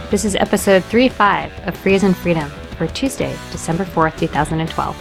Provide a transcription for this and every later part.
This is episode 35 of Free as in Freedom for Tuesday, December 4th, 2012.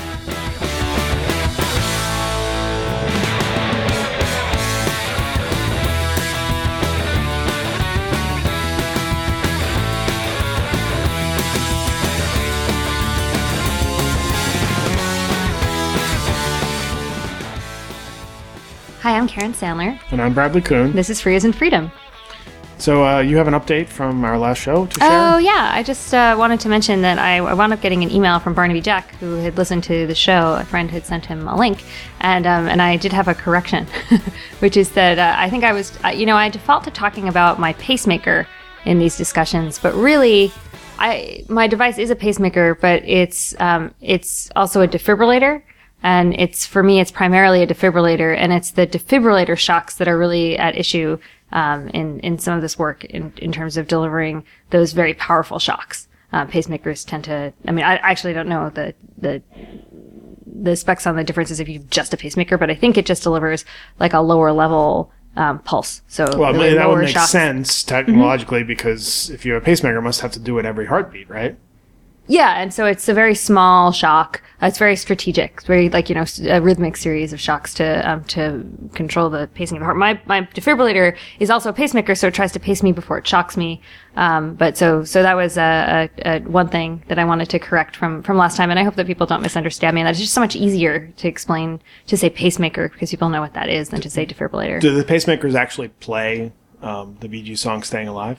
Hi, I'm Karen Sandler. And I'm Bradley Kuhn. This is Free as in Freedom. So you have an update from our last show to share? Oh, yeah. I just wanted to mention that I wound up getting an email from Barnaby Jack, who had listened to the show. A friend had sent him a link, and I did have a correction, which is that I think I was, I default to talking about my pacemaker in these discussions, but really, my device is a pacemaker, but it's also a defibrillator. And for me, it's primarily a defibrillator, and it's the defibrillator shocks that are really at issue in some of this work in terms of delivering those very powerful shocks. Pacemakers tend to, I actually don't know the specs on the differences if you have just a pacemaker, but I think it just delivers like a lower level pulse. So really that would make shocks. sense technologically, because if you have a pacemaker, it must have to do it every heartbeat, right? Yeah, and so it's a very small shock. It's very strategic. It's very a rhythmic series of shocks to control the pacing of the heart. My defibrillator is also a pacemaker, so it tries to pace me before it shocks me. But so that was a one thing that I wanted to correct from last time, and I hope that people don't misunderstand me. And that it's just so much easier to explain to say pacemaker because people know what that is than to say defibrillator. Do the pacemakers actually play the Bee Gees song "Staying Alive"?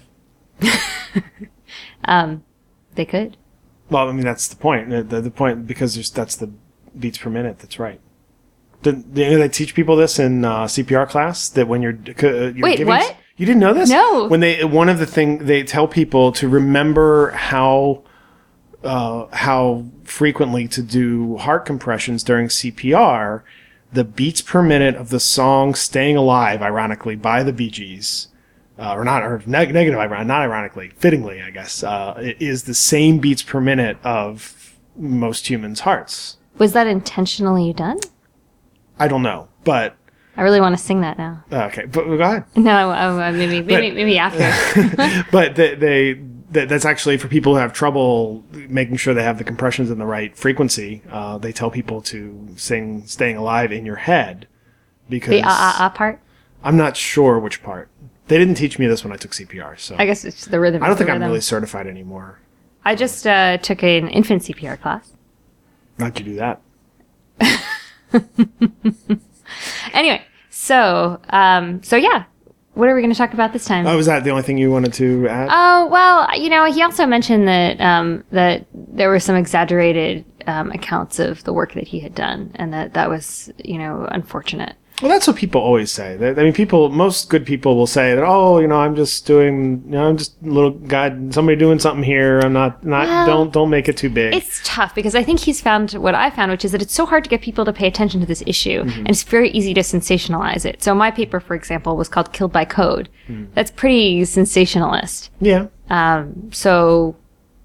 They could. Well, that's the point. The point, because that's the beats per minute. That's right. Did they teach people this in CPR class? That when you're Wait, giving, what? You didn't know this? No. When one of the thing they tell people to remember how frequently to do heart compressions during CPR, the beats per minute of the song "Staying Alive," ironically by the Bee Gees. Not ironically, fittingly, I guess, it is the same beats per minute of most humans' hearts. Was that intentionally done? I don't know, but I really want to sing that now. Okay, but go ahead. No, maybe after. But that's actually for people who have trouble making sure they have the compressions in the right frequency. They tell people to sing "Staying Alive" in your head because the part. I'm not sure which part. They didn't teach me this when I took CPR, so I guess it's the rhythm. I don't think I'm really certified anymore. I just took an infant CPR class. How'd you do that? Anyway, so yeah, what are we going to talk about this time? Oh, was that the only thing you wanted to add? Oh, well, he also mentioned that that there were some exaggerated accounts of the work that he had done, and that was unfortunate. Well, that's what people always say. Most good people will say that, I'm just a little guy, somebody doing something here. I'm not, don't make it too big. It's tough because I think he's found what I found, which is that it's so hard to get people to pay attention to this issue, and it's very easy to sensationalize it. So my paper, for example, was called Killed by Code. That's pretty sensationalist. Yeah. So,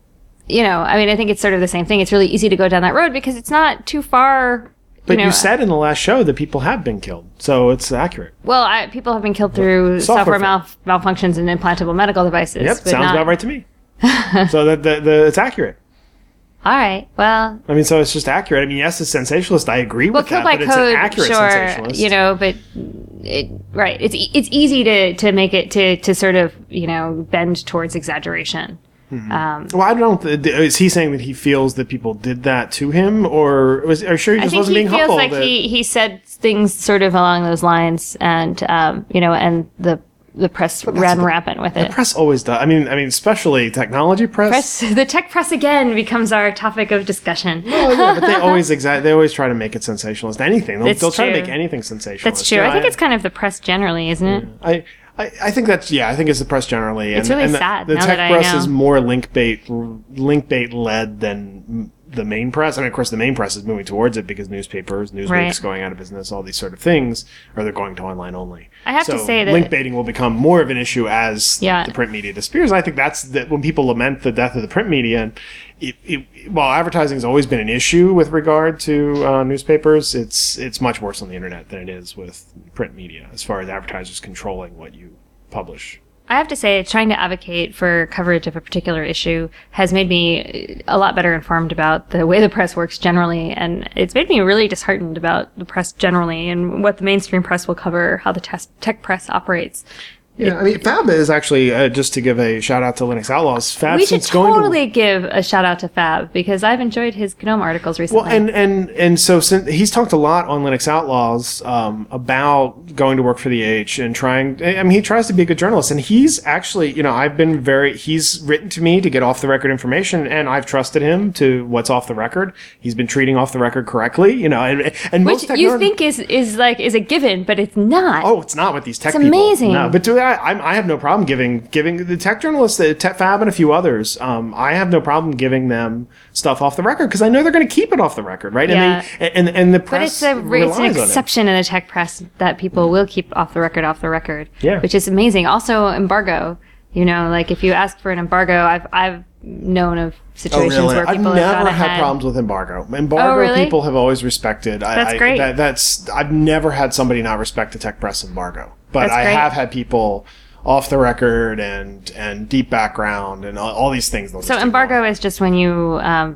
I think it's sort of the same thing. It's really easy to go down that road because it's not too far. But you said in the last show that people have been killed, so it's accurate. Well, people have been killed through software malfunctions and implantable medical devices. Yep, sounds about right to me. So it's accurate. All right, well... so it's just accurate. Yes, it's sensationalist. I agree with that, but it's an accurate sensationalist. But... right. It's easy to make it to sort of, bend towards exaggeration. Mm-hmm. Well, I don't know. Is he saying that he feels that people did that to him, or are you sure he just wasn't being humble? I think he feels like he said things sort of along those lines, and and the press ran rampant with it. The press always does. Especially technology press. The tech press again becomes our topic of discussion. Well, yeah, but they always try to make it sensationalist. Anything they'll try to make anything sensationalist. That's true. I think it's kind of the press generally, isn't it? I think I think it's the press generally. It's really sad. The tech press is more link bait led than the main press. Of course, the main press is moving towards it because newspapers, Newsweek's going out of business, all these sort of things, or they're going to online only. I have to say that link baiting will become more of an issue as the print media disappears. I think that's when people lament the death of the print media. While advertising has always been an issue with regard to newspapers, it's much worse on the internet than it is with print media as far as advertisers controlling what you publish. I have to say, trying to advocate for coverage of a particular issue has made me a lot better informed about the way the press works generally, and it's made me really disheartened about the press generally and what the mainstream press will cover, how the tech press operates. Yeah, I mean, Fab is actually, just to give a shout out to Linux Outlaws, Fab we should totally give a shout out to Fab, because I've enjoyed his GNOME articles recently. Well, and so since he's talked a lot on Linux Outlaws about going to work for the H and trying, I mean, he tries to be a good journalist, and he's actually, he's written to me to get off the record information, and I've trusted him to what's off the record. He's been treating off the record correctly, and which you think is a given, but it's not. Oh, it's not with these tech people. It's amazing. No, but I have no problem giving the tech journalists, Fab and a few others. I have no problem giving them stuff off the record because I know they're going to keep it off the record, right? Yeah. And the press. But it's an exception in the tech press that people will keep off the record. Yeah. Which is amazing. Also, embargo. Like if you ask for an embargo, I've known of situations where people I've never had problems with embargo. Embargo people have always respected. That's great. I've never had somebody not respect the tech press embargo. But That's I great. have had people off the record and deep background and all these things. So embargo is just when you,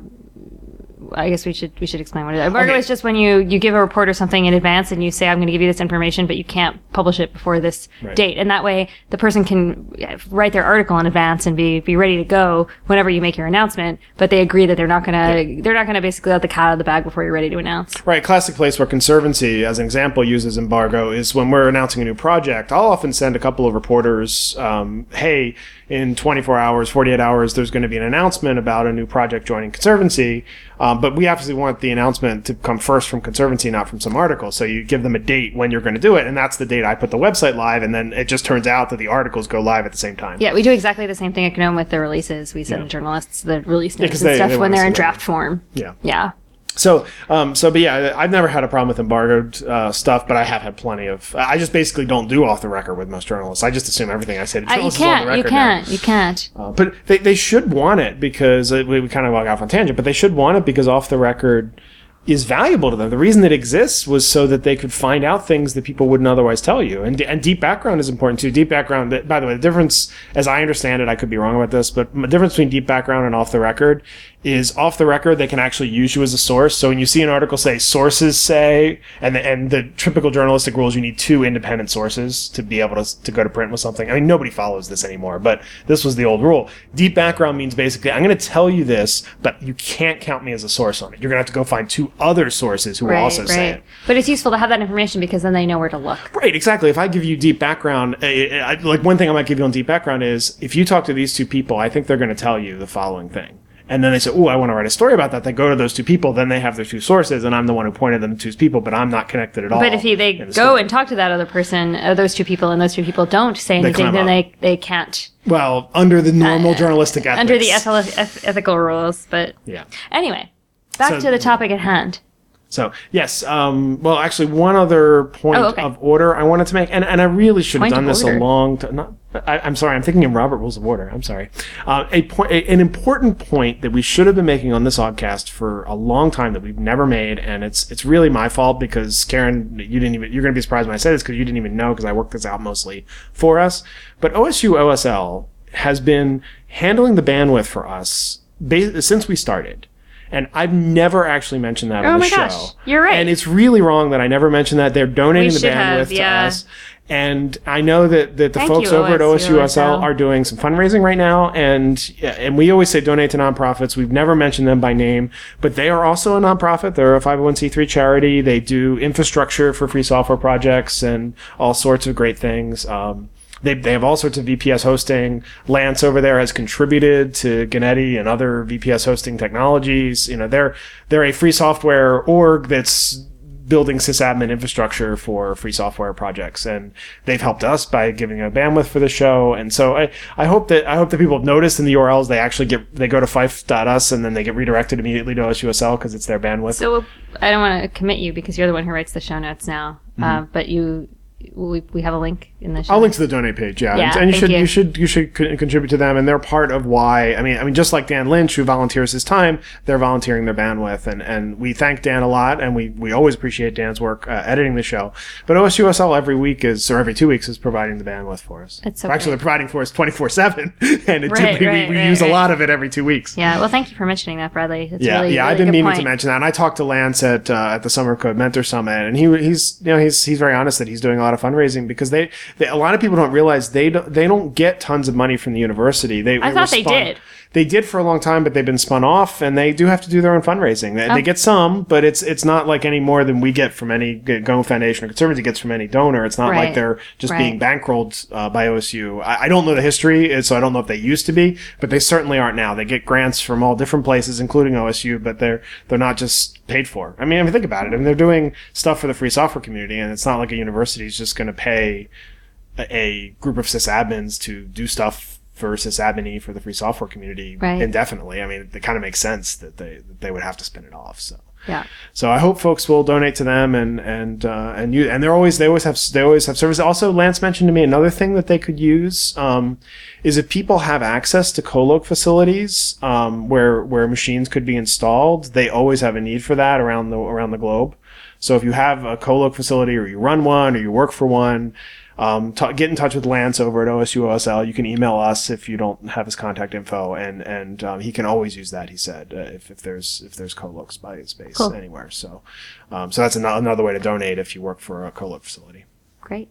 I guess we should explain what it is. Embargo is just when you give a reporter something in advance and you say, I'm going to give you this information, but you can't publish it before this date. And that way the person can write their article in advance and be ready to go whenever you make your announcement, but they agree that they're not going to basically let the cat out of the bag before you're ready to announce. Right. Classic place where Conservancy, as an example, uses embargo is when we're announcing a new project. I'll often send a couple of reporters, hey, in 24 hours, 48 hours, there's going to be an announcement about a new project joining Conservancy. But we obviously want the announcement to come first from Conservancy, not from some article. So you give them a date when you're going to do it, and that's the date I put the website live, and then it just turns out that the articles go live at the same time. Yeah, we do exactly the same thing at GNOME with the releases. We send journalists the release notes and stuff when they're in draft form. Yeah. Yeah. So, but yeah, I've never had a problem with embargoed stuff, but I have had plenty of. I just basically don't do off the record with most journalists. I just assume everything I say to journalists is on the record. You can't. But they should want it because we kind of got off on tangent. But they should want it because off the record is valuable to them. The reason it exists was so that they could find out things that people wouldn't otherwise tell you. And deep background is important too. Deep background, by the way, the difference, as I understand it, I could be wrong about this, but the difference between deep background and off the record is off the record, they can actually use you as a source. So when you see an article say sources say, and the typical journalistic rules, you need 2 independent sources to be able to go to print with something. I mean, nobody follows this anymore, but this was the old rule. Deep background means basically, I'm going to tell you this, but you can't count me as a source on it. You're going to have to go find 2 other sources who will also say it. But it's useful to have that information because then they know where to look. Right, exactly. If I give you deep background, like one thing I might give you on deep background is, if you talk to these 2 people, I think they're going to tell you the following thing. And then they say, I want to write a story about that. They go to those 2 people, then they have their 2 sources, and I'm the one who pointed them to 2 people, but I'm not connected at all. But if they go and talk to that other person, those 2 people, and those 2 people don't say anything, then they can't. Well, under the normal journalistic ethics. Under the ethical rules, but yeah. Anyway, back to the topic at hand. So, yes, well, actually, one other point of order I wanted to make, and I really should have done this a long time. I'm sorry, I'm thinking in Robert Rules of Order. I'm sorry. An important point that we should have been making on this oddcast for a long time that we've never made, and it's really my fault because, Karen, you're going to be surprised when I say this because you didn't even know because I worked this out mostly for us. But OSU OSL has been handling the bandwidth for us since we started. And I've never actually mentioned that on the show. Gosh, you're right. And it's really wrong that I never mentioned that. They're donating the bandwidth to us. And I know that the folks over at OSUSL are doing some fundraising right now. And we always say donate to nonprofits. We've never mentioned them by name. But they are also a nonprofit. They're a 501c3 charity. They do infrastructure for free software projects and all sorts of great things. They have all sorts of VPS hosting. Lance over there has contributed to Gennady and other VPS hosting technologies. They're a free software org that's building sysadmin infrastructure for free software projects, and they've helped us by giving a bandwidth for the show. And so I hope that people have noticed in the URLs they go to fife.us and then they get redirected immediately to OSUSL because it's their bandwidth. So I don't want to commit you because you're the one who writes the show notes now, but we have a link in the show. I'll link to the donate page, and you should contribute to them, and they're part of why. I mean, just like Dan Lynch, who volunteers his time, they're volunteering their bandwidth, and we thank Dan a lot, and we always appreciate Dan's work editing the show. But OSUSL every 2 weeks is providing the bandwidth for us. It's so actually they're providing for us 24/7, and we use a lot of it every 2 weeks. Yeah, well, thank you for mentioning that, Bradley. It's really I've been meaning to mention that, and I talked to Lance at the Summer Code Mentor Summit, and he's very honest that he's doing a lot of fundraising because a lot of people don't realize they don't get tons of money from the university. I thought they did. They did for a long time, but they've been spun off, and they do have to do their own fundraising. They get some, but it's not like any more than we get from any Go Foundation or Conservancy gets from any donor. It's not like they're just being bankrolled by OSU. I don't know the history, so I don't know if they used to be, but they certainly aren't now. They get grants from all different places, including OSU, but they're not just paid for. I mean, if you think about it, I mean, they're doing stuff for the free software community, and it's not like a university is just going to pay a group of sysadmins to do stuff for sysadmin for the free software community indefinitely. I mean, it kind of makes sense that they would have to spin it off. So yeah. So I hope folks will donate to them and they always have service. Also, Lance mentioned to me another thing that they could use is if people have access to Coloc facilities where machines could be installed. They always have a need for that around the globe. So if you have a Coloc facility or you run one or you work for one, get in touch with Lance over at OSU-OSL. You can email us if you don't have his contact info, and he can always use that. He said if there's Colocs by his base anywhere. So that's another way to donate if you work for a Coloc facility. Great.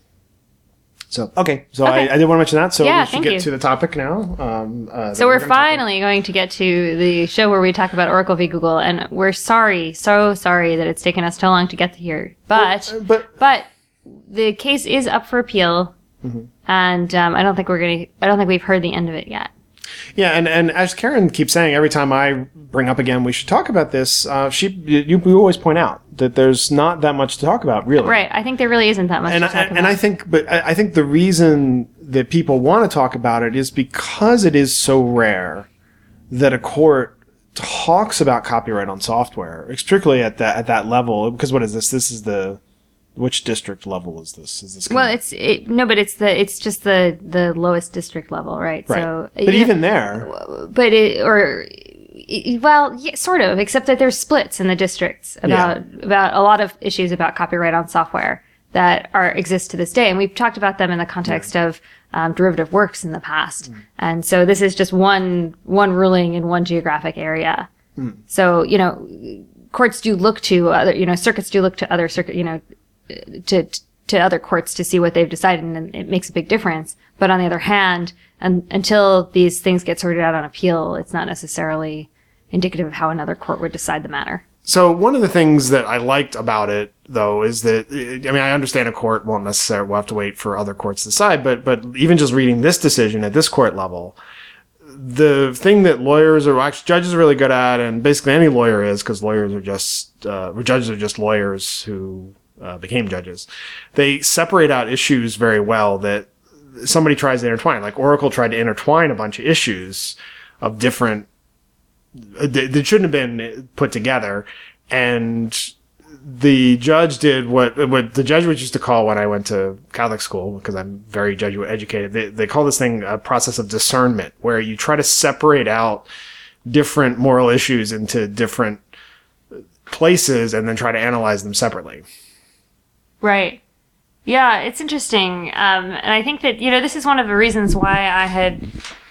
So I did want to mention that. So we should get to the topic now. So we're finally going to get to the show where we talk about Oracle v. Google, and we're so sorry that it's taken us so long to get here. But the case is up for appeal, and I don't think we've heard the end of it yet. Yeah, and as Karen keeps saying, every time I bring up again, we should talk about this. You always point out that there's not that much to talk about, really. Right. I think there really isn't that much to talk about. And I think the reason that people want to talk about it is because it is so rare that a court talks about copyright on software, particularly at that level. Because what is this? This is which district level is this? Well, it's just the lowest district level, right? So, but even there, sort of, except that there's splits in the districts about a lot of issues about copyright on software that exist to this day, and we've talked about them in the context of derivative works in the past, and so this is just one ruling in one geographic area. So courts do look to other, circuits do look to other to other courts to see what they've decided, and it makes a big difference. But on the other hand, until these things get sorted out on appeal, it's not necessarily indicative of how another court would decide the matter. So one of the things that I liked about it, though, is that, I understand a court won't necessarily, we'll have to wait for other courts to decide, but even just reading this decision at this court level, the thing that judges are really good at, and basically any lawyer is, because judges are just lawyers who became judges. They separate out issues very well that somebody tries to intertwine. Like Oracle tried to intertwine a bunch of issues of different that shouldn't have been put together, and the judge did what the Jesuits used to call, when I went to Catholic school, because I'm very Jesuit educated, they call this thing a process of discernment, where you try to separate out different moral issues into different places and then try to analyze them separately. Right. Yeah, it's interesting. And I think that, this is one of the reasons why I had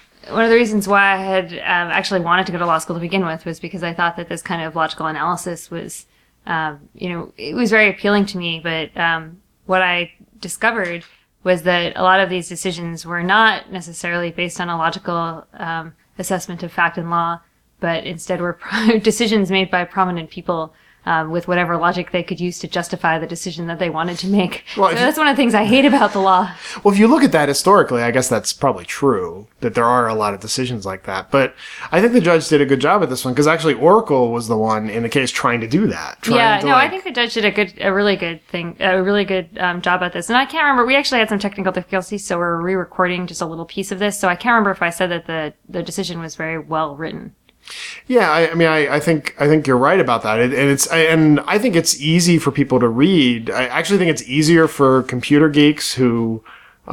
actually wanted to go to law school to begin with, was because I thought that this kind of logical analysis was, it was very appealing to me. But what I discovered was that a lot of these decisions were not necessarily based on a logical assessment of fact and law, but instead were decisions made by prominent people with whatever logic they could use to justify the decision that they wanted to make. Well, so that's one of the things I hate about the law. Well, if you look at that historically, I guess that's probably true, that there are a lot of decisions like that. But I think the judge did a good job at this one, because actually Oracle was the one in the case trying to do that. I think the judge did a really good job at this. And I can't remember, we actually had some technical difficulties, so we're re-recording just a little piece of this. So I can't remember if I said that the decision was very well written. Yeah, I think you're right about that, and I think it's easy for people to read. I actually think it's easier for computer geeks who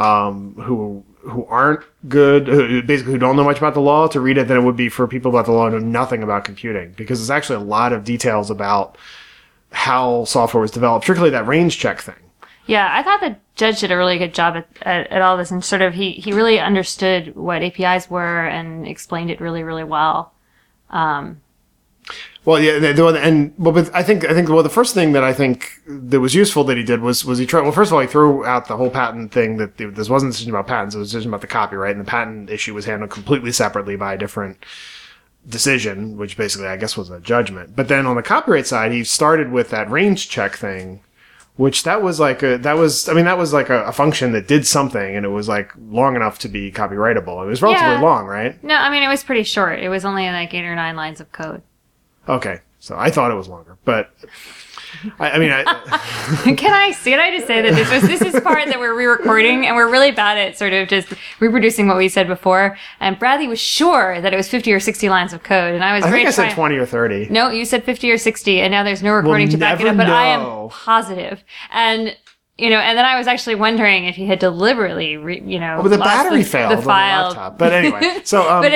aren't good, who don't know much about the law, to read it than it would be for people about the law who know nothing about computing, because there's actually a lot of details about how software was developed, particularly that range check thing. Yeah, I thought the judge did a really good job at all this, and sort of he really understood what APIs were and explained it really, really well. Well, yeah, but I think the first thing that I think that was useful that he did was he tried. Well, first of all, he threw out the whole patent thing, that this wasn't a decision about patents; it was a decision about the copyright, and the patent issue was handled completely separately by a different decision, which basically I guess was a judgment. But then on the copyright side, he started with that range check thing, which that was like a function that did something, and it was like long enough to be copyrightable. It was relatively long, right? No, I mean, it was pretty short. It was only like 8 or 9 lines of code. Okay, so I thought it was longer, but I mean, Can I just say that this is part that we're re-recording, and we're really bad at sort of just reproducing what we said before. And Bradley was sure that it was 50 or 60 lines of code, and I think I said 20 or 30. No, you said 50 or 60, and now there's no recording to back it up, but I am positive. And and then I was actually wondering if he had deliberately, but the battery failed on the laptop. But anyway, it's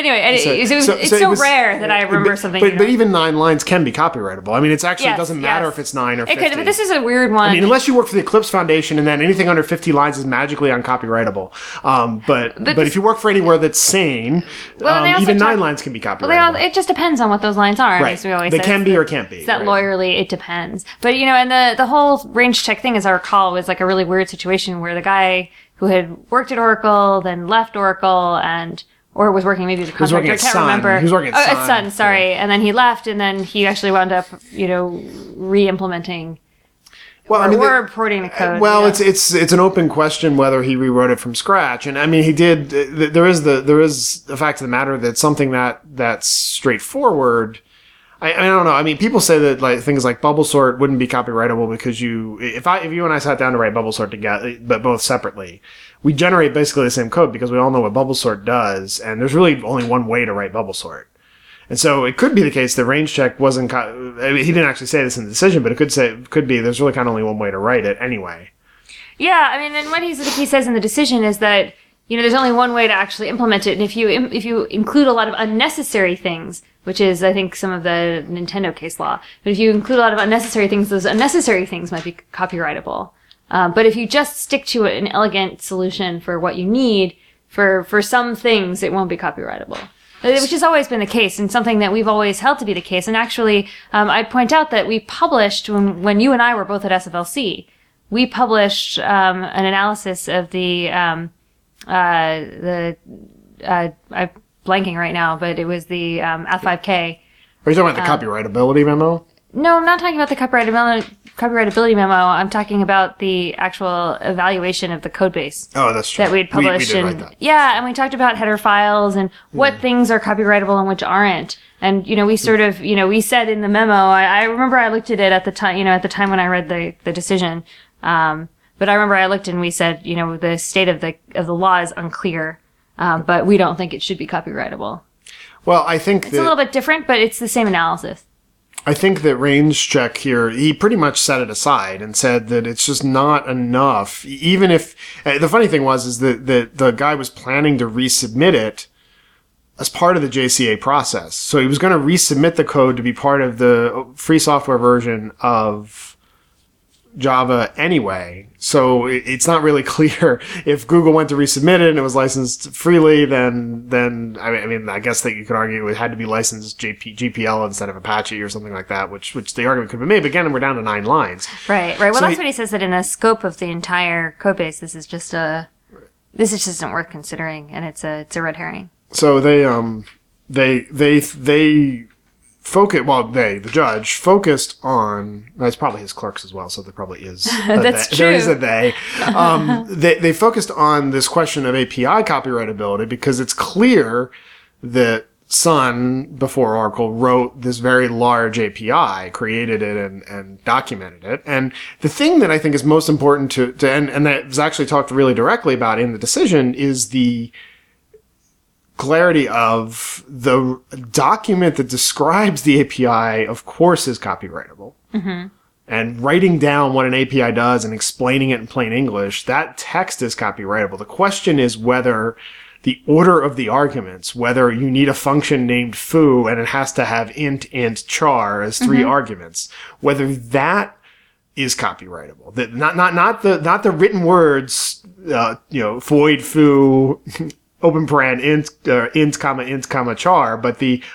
so rare that I remember something. But even 9 lines can be copyrightable. I mean, it's actually, it doesn't matter if it's 9 or 50. But this is a weird one. I mean, unless you work for the Eclipse Foundation, and then anything under 50 lines is magically uncopyrightable. But if you work for anywhere that's sane, even 9 lines can be copyrightable. Well, it just depends on what those lines are. Right. As we always they say. can be or can't be. It's that lawyerly, it depends. But and the whole range check thing, as I recall, was like a really weird situation where the guy who had worked at Oracle, then left Oracle, or was working maybe as a contractor, I can't remember. He was working at Sun, sorry. Yeah. And then he left, and then he actually wound up, re-implementing or porting the code. Well, it's an open question whether he rewrote it from scratch. And I mean, he did. There is the fact of the matter that something that's straightforward. I don't know. I mean, people say that like things like bubble sort wouldn't be copyrightable because if you and I sat down to write bubble sort together, but both separately, we generate basically the same code because we all know what bubble sort does, and there's really only one way to write bubble sort. And so it could be the case that range check wasn't. I mean, he didn't actually say this in the decision, but it could be there's really kind of only one way to write it anyway. Yeah, I mean, and what he says in the decision is that there's only one way to actually implement it, and if you include a lot of unnecessary things, which is, I think, some of the Nintendo case law. But if you include a lot of unnecessary things, those unnecessary things might be copyrightable. But if you just stick to an elegant solution for what you need, for some things, it won't be copyrightable. Which has always been the case, and something that we've always held to be the case. And actually, I'd point out that we published, when you and I were both at SFLC, we published an analysis of I'm blanking right now, but it was the F5K. Are you talking about the copyrightability memo? No, I'm not talking about the copyrightability memo. I'm talking about the actual evaluation of the code base. Oh, that's true. That we had published. We did write that. Yeah, and we talked about header files and what things are copyrightable and which aren't. And, we sort of, we said in the memo, I remember I looked at it at the time, when I read the decision. But I remember I looked and we said, the state of the law is unclear. But we don't think it should be copyrightable. Well, I think it's a little bit different, but it's the same analysis. I think that range check here, he pretty much set it aside and said that it's just not enough. Even if the funny thing is that the guy was planning to resubmit it as part of the JCA process. So he was going to resubmit the code to be part of the free software version of Java anyway. So it's not really clear if Google went to resubmit it and it was licensed freely, then I guess that you could argue it had to be licensed GPL instead of Apache or something like that, which the argument could be made. But again, we're down to 9 lines. Right. Well, that's what he says, that in the scope of the entire code base, this just isn't worth considering, and it's a red herring. So the judge focused on, it's probably his clerks as well, so there probably is that's true. There is a they. They focused on this question of API copyrightability because it's clear that Sun, before Oracle, wrote this very large API, created it and documented it. And the thing that I think is most important and that was actually talked really directly about in the decision is the clarity of the document that describes the API, of course, is copyrightable. Mm-hmm. And writing down what an API does and explaining it in plain English, that text is copyrightable. The question is whether the order of the arguments, whether you need a function named foo and it has to have int, char as 3 arguments, whether that is copyrightable. That not the written words, void foo, open paren, int, comma, char, but the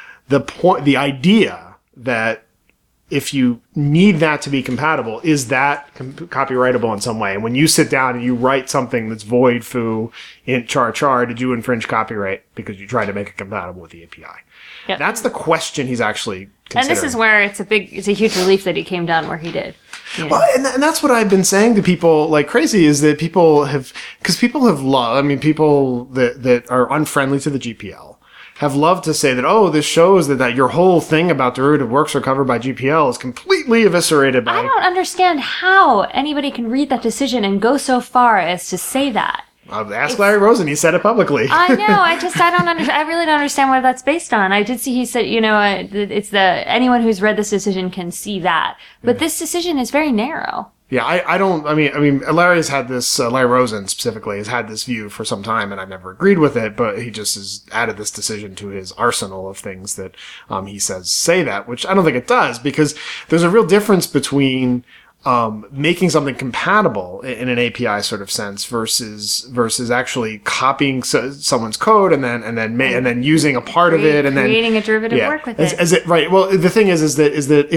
idea that if you need that to be compatible, is that copyrightable in some way? And when you sit down and you write something that's void foo, int, char, did you infringe copyright because you tried to make it compatible with the API? Yep. That's the question he's actually considering. And this is where it's a huge relief that he came down where he did. Yeah. Well, and that's what I've been saying to people like crazy, is that people have loved, people that are unfriendly to the GPL have loved to say that, oh, this shows that your whole thing about derivative works are covered by GPL is completely eviscerated by... I don't understand how anybody can read that decision and go so far as to say that. Ask Larry Rosen. He said it publicly. I know. I really don't understand what that's based on. I did see he said, it's anyone who's read this decision can see that. But this decision is very narrow. Yeah, Larry has had this, Larry Rosen specifically has had this view for some time, and I've never agreed with it, but he just has added this decision to his arsenal of things that he says say that, which I don't think it does, because there's a real difference between making something compatible in an API sort of sense versus actually copying someone's code and then using a part of it and then creating a derivative work with it. Right. Well, the thing is that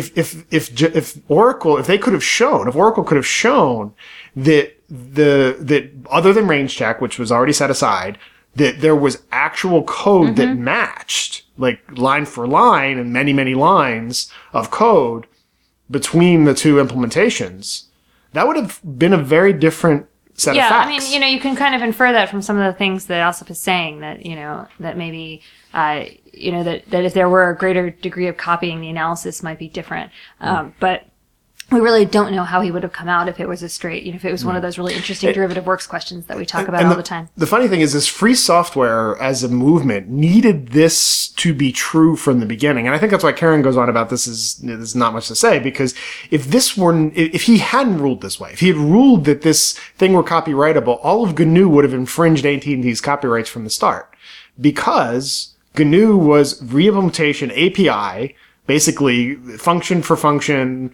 if Oracle could have shown that that other than range check, which was already set aside, that there was actual code that matched, like line for line and many, many lines of code between the two implementations, that would have been a very different set of facts. You can kind of infer that from some of the things that Asif is saying, that, that maybe, that if there were a greater degree of copying, the analysis might be different. But we really don't know how he would have come out if it was if it was one of those really interesting derivative works questions that we talk about all the time. The funny thing is free software as a movement needed this to be true from the beginning. And I think that's why Karen goes on about this there's not much to say, because if he hadn't ruled this way, if he had ruled that this thing were copyrightable, all of GNU would have infringed AT&T's copyrights from the start, because GNU was re-implementation API, basically function for function,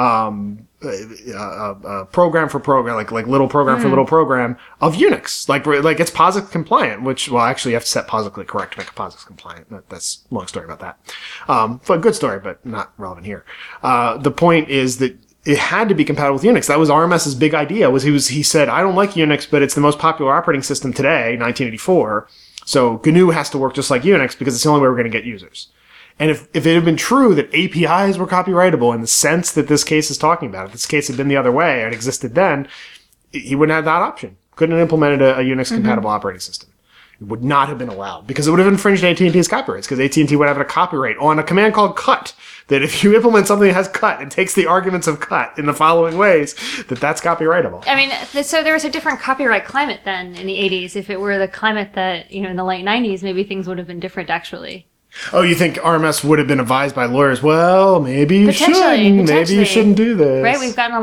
program for program, like little program for little program of Unix. Like it's POSIX compliant, which, well, actually you have to set POSIX correct to make a POSIX compliant. That's a long story about that. But good story, but not relevant here. The point is that it had to be compatible with Unix. That was RMS's big idea. He said, I don't like Unix, but it's the most popular operating system today, 1984. So GNU has to work just like Unix because it's the only way we're going to get users. And if it had been true that APIs were copyrightable in the sense that this case is talking about, if this case had been the other way and existed then, he wouldn't have that option. Couldn't have implemented a Unix-compatible operating system. It would not have been allowed because it would have infringed AT&T's copyrights, because AT&T would have a copyright on a command called cut, that if you implement something that has cut and takes the arguments of cut in the following ways, that's copyrightable. So there was a different copyright climate then in the 80s. If it were the climate that, in the late 90s, maybe things would have been different actually. Oh, you think RMS would have been advised by lawyers? Well, maybe you shouldn't. Maybe you shouldn't do this. Right?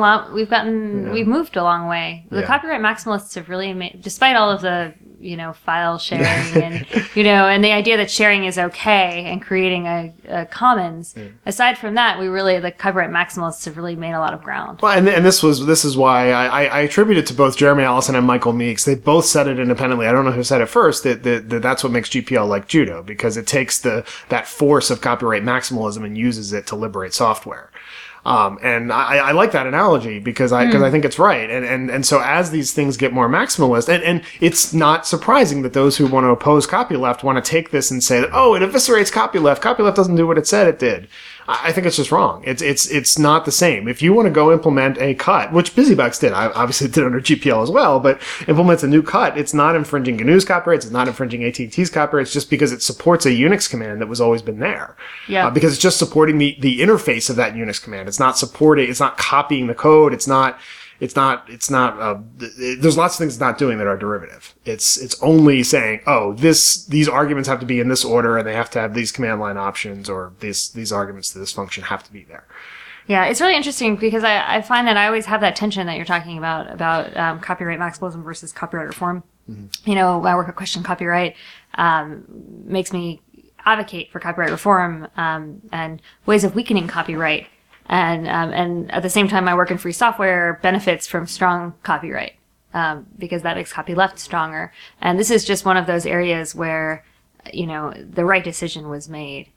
We've moved a long way. The copyright maximalists have really made, despite all of the, file sharing and, and the idea that sharing is okay and creating a commons. Aside from that, the copyright maximalists have really made a lot of ground. Well, and this is why I attribute it to both Jeremy Allison and Michael Meeks. They both said it independently. I don't know who said it first, that that's what makes GPL like judo, because it takes that force of copyright maximalism and uses it to liberate software. And I like that analogy because I think it's right. And so as these things get more maximalist, and it's not surprising that those who want to oppose copyleft want to take this and say that, oh, it eviscerates copyleft. Copyleft doesn't do what it said it did. I think it's just wrong. It's not the same. If you want to go implement a cut, which BusyBugs did, I obviously did under GPL as well, but implements a new cut, it's not infringing GNU's copyrights, it's not infringing AT&T's copyrights, just because it supports a Unix command that was always been there. Yeah. Because it's just supporting the interface of that Unix command. It's not copying the code. It's not There's lots of things it's not doing that are derivative. It's only saying, oh, these arguments have to be in this order and they have to have these command line options, or these arguments to this function have to be there. Yeah, it's really interesting because I find that I always have that tension that you're talking about copyright maximalism versus copyright reform. Mm-hmm. My work at Question Copyright makes me advocate for copyright reform and ways of weakening copyright. And at the same time, my work in free software benefits from strong copyright because that makes copyleft stronger. And this is just one of those areas where, the right decision was made.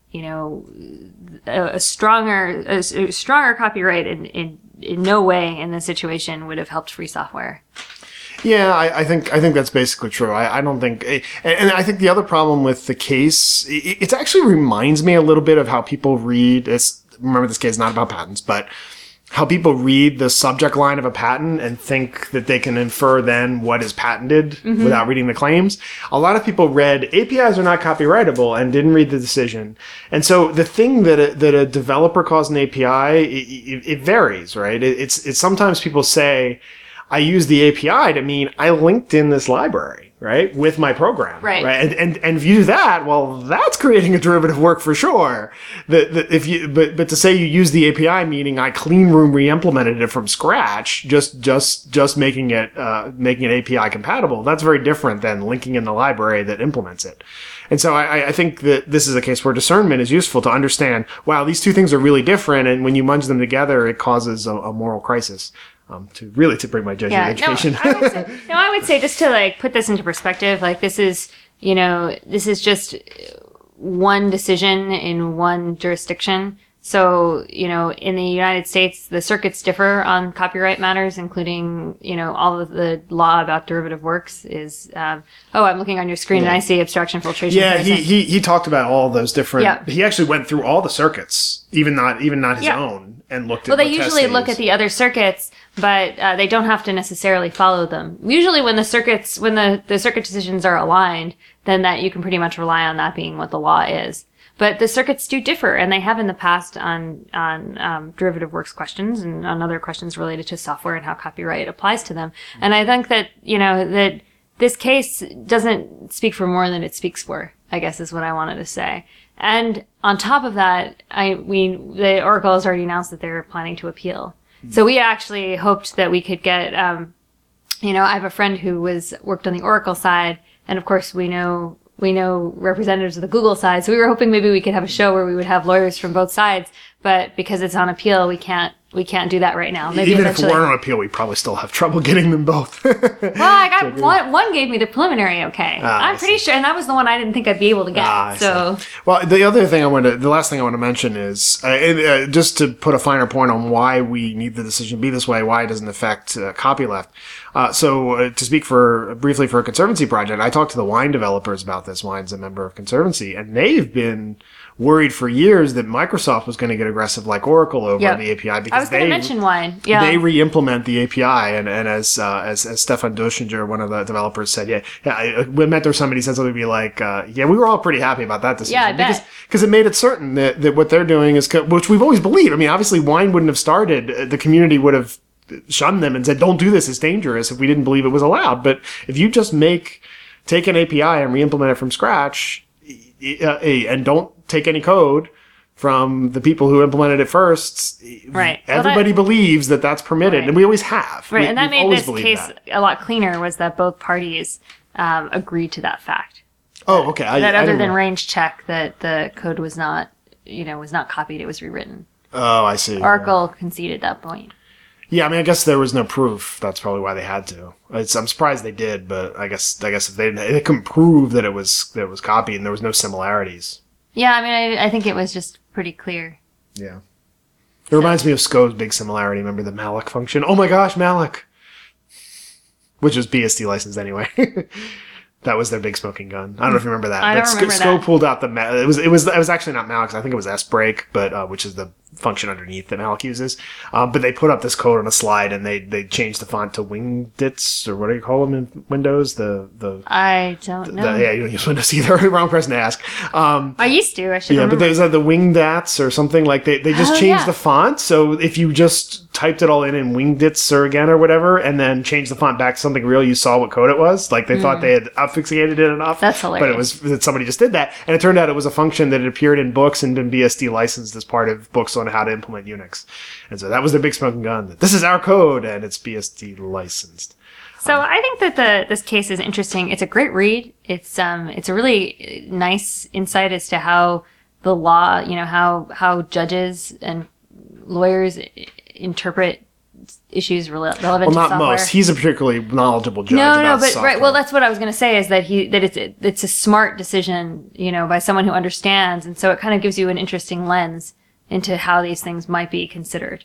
A stronger copyright in no way in this situation would have helped free software. Yeah, I think that's basically true. I don't think, and I think the other problem with the case, it actually reminds me a little bit of how people read. Remember, this case is not about patents, but how people read the subject line of a patent and think that they can infer then what is patented without reading the claims. A lot of people read APIs are not copyrightable and didn't read the decision. And so the thing that a developer calls an API, it varies, right? It's sometimes people say, I use the API to mean I linked in this library, right, with my program, right? And if you do that, well, that's creating a derivative work for sure. But to say you use the API, meaning I clean room re-implemented it from scratch, just making it API compatible, that's very different than linking in the library that implements it. And so I think that this is a case where discernment is useful to understand, wow, these two things are really different, and when you munge them together, it causes a moral crisis. To bring my Jesuit education. I would say just to put this into perspective, this is just one decision in one jurisdiction. So, in the United States, the circuits differ on copyright matters, including, all of the law about derivative works is, I'm looking on your screen and I see abstraction filtration. Yeah, he talked about all those different, he actually went through all the circuits, even not his own, and looked at. Well, they usually look at the other circuits, but they don't have to necessarily follow them. Usually when the circuit decisions are aligned, then that you can pretty much rely on that being what the law is. But the circuits do differ, and they have in the past on derivative works questions and on other questions related to software and how copyright applies to them. And I think that, that this case doesn't speak for more than it speaks for, I guess is what I wanted to say. And on top of that, the Oracle has already announced that they're planning to appeal. So we actually hoped that we could get, I have a friend who worked on the Oracle side, and of course we know representatives of the Google side, so we were hoping maybe we could have a show where we would have lawyers from both sides, but because it's on appeal, we can't do that right now. Maybe even if it weren't on appeal, we probably still have trouble getting them both. Well, I got one gave me the preliminary okay. I'm pretty sure, and that was the one I didn't think I'd be able to get. Well, the last thing I want to mention is just to put a finer point on why we need the decision to be this way, why it doesn't affect copyleft. So to speak briefly for a Conservancy project, I talked to the Wine developers about this. Wine's a member of Conservancy, and they've been worried for years that Microsoft was going to get aggressive like Oracle over the API because I was going to mention Wine. Yeah. They re-implement the API, and as Stefan Duschinger, one of the developers, said, we met there somebody said something like, we were all pretty happy about that decision. Yeah, I bet. Because it made it certain that what they're doing is, which we've always believed. I mean, obviously Wine wouldn't have started, the community would have shunned them and said, don't do this, it's dangerous, if we didn't believe it was allowed. But if you just take an API and re-implement it from scratch, and don't take any code from the people who implemented it first, right? Everybody believes that that's permitted, and we always have. Right, and that made this case a lot cleaner, was that both parties agreed to that fact. Oh, okay. That other than range check, that the code was not copied, it was rewritten. Oh, I see. Oracle conceded that point. Yeah, I mean, I guess there was no proof. That's probably why they had to. I'm surprised they did, but I guess if they couldn't prove that it was copied and there was no similarities. Yeah, I mean, I think it was just pretty clear. Yeah. It reminds me of SCO's big similarity. Remember the malloc function? Oh my gosh, malloc! Which was BSD licensed anyway. That was their big smoking gun. I don't know if you remember that. I don't remember SCO that. pulled out it was actually not malloc. I think it was sbreak, but which is the function underneath that malloc uses. But they put up this code on a slide and they changed the font to wingdits, or what do you call them in Windows? I don't know. Yeah, you don't use Windows either. Wrong person to ask. I used to. I should remember. But there's the wingdats or something, like they just changed the font. So if you just typed it all in Wingditz again or whatever, and then changed the font back to something real, you saw what code it was. Like, they thought they had obfuscated it enough. That's hilarious. But it was that somebody just did that. And it turned out it was a function that had appeared in books and been BSD licensed as part of books on how to implement Unix. And so that was their big smoking gun. This is our code, and it's BSD licensed. So I think that this case is interesting. It's a great read. It's a really nice insight as to how the law, how judges and lawyers interpret issues relevant to software. Well, not most. He's a particularly knowledgeable judge. But software. Right. Well, that's what I was going to say, is that it's a smart decision, by someone who understands, and so it kind of gives you an interesting lens into how these things might be considered.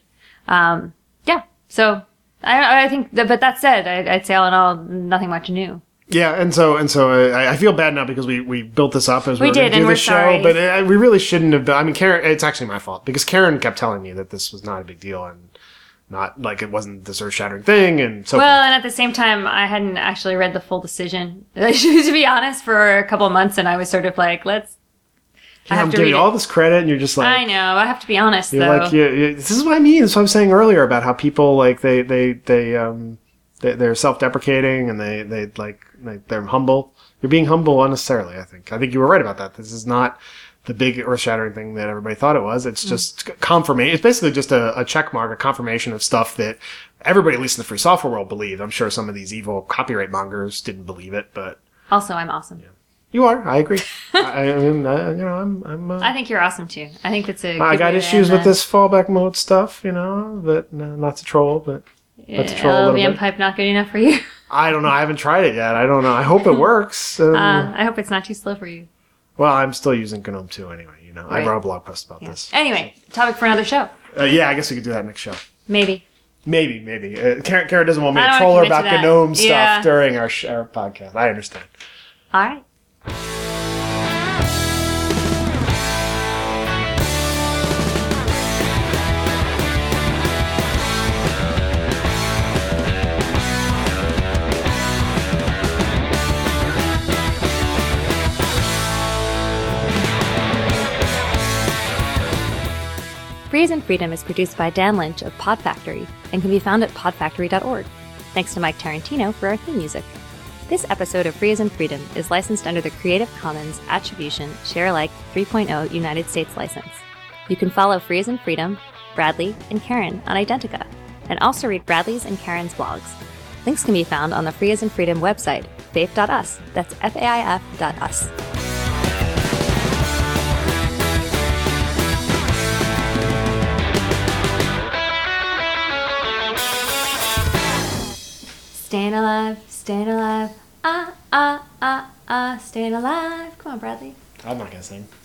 So I think, but that said, I'd say all in all, nothing much new. Yeah, and so I feel bad now because we built this up as we were going to do this show, sorry. But we really shouldn't have. I mean, Karen, it's actually my fault because Karen kept telling me that this was not a big deal and not like it wasn't this earth-shattering thing, and so. Well, and at the same time, I hadn't actually read the full decision, to be honest, for a couple of months, and I was sort of like, I'm giving you all this credit, and you're just like... I know. I have to be honest, you're though. Like, this is what I mean. That's what I was saying earlier about how people, like, they're self-deprecating, and they're humble. You're being humble unnecessarily, I think. I think you were right about that. This is not the big earth-shattering thing that everybody thought it was. It's just confirmation. It's basically just a check mark, a confirmation of stuff that everybody, at least in the free software world, believed. I'm sure some of these evil copyright mongers didn't believe it, but... Also, I'm awesome. Yeah. You are. I agree. I think you're awesome too. I think it's a. I got issues with this fallback mode stuff, but not to troll, but to troll a little bit. LLVM pipe not good enough for you? I don't know. I haven't tried it yet. I don't know. I hope it works. I hope it's not too slow for you. Well, I'm still using GNOME 2 anyway. Right. I wrote a blog post about this. Anyway, topic for another show. Yeah, I guess we could do that next show. Maybe. Karen doesn't want me to troll her about GNOME stuff during our podcast. I understand. All right. Free as in Freedom is produced by Dan Lynch of Pod Factory and can be found at podfactory.org. Thanks to Mike Tarantino for our theme music. This episode of Free as in Freedom is licensed under the Creative Commons Attribution Share Alike 3.0 United States license. You can follow Free as in Freedom, Bradley, and Karen on Identica, and also read Bradley's and Karen's blogs. Links can be found on the Free as in Freedom website, faif.us. That's faif.us. Staying alive, staying alive, staying alive. Come on, Bradley. I'm not gonna sing.